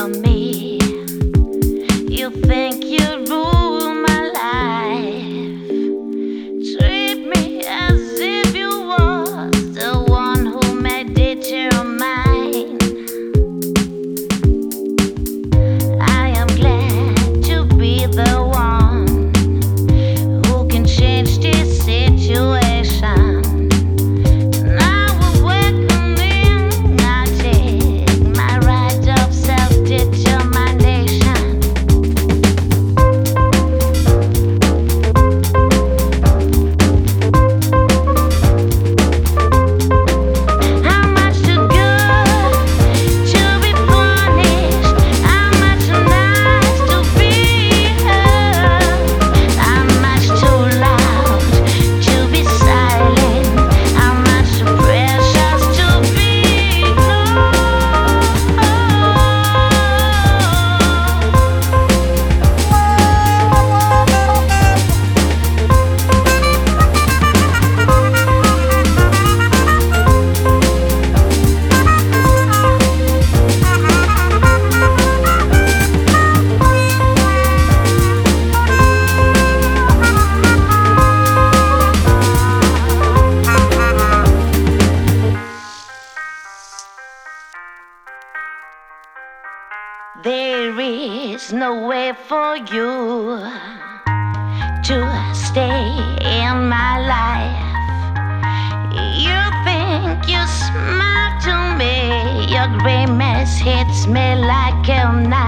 of me. You think you rule my life. Treat me as if you was the one who made it your mind. I am glad to be the one who can change this situation. Now awakening, I take my right of self-determination. How much too good to be punished? How much too nice to be heard? How much too loud to be silent? How much too precious to be ignored? There is no way for you to stay in my life. You think you smile to me, your grimace hits me like a knife.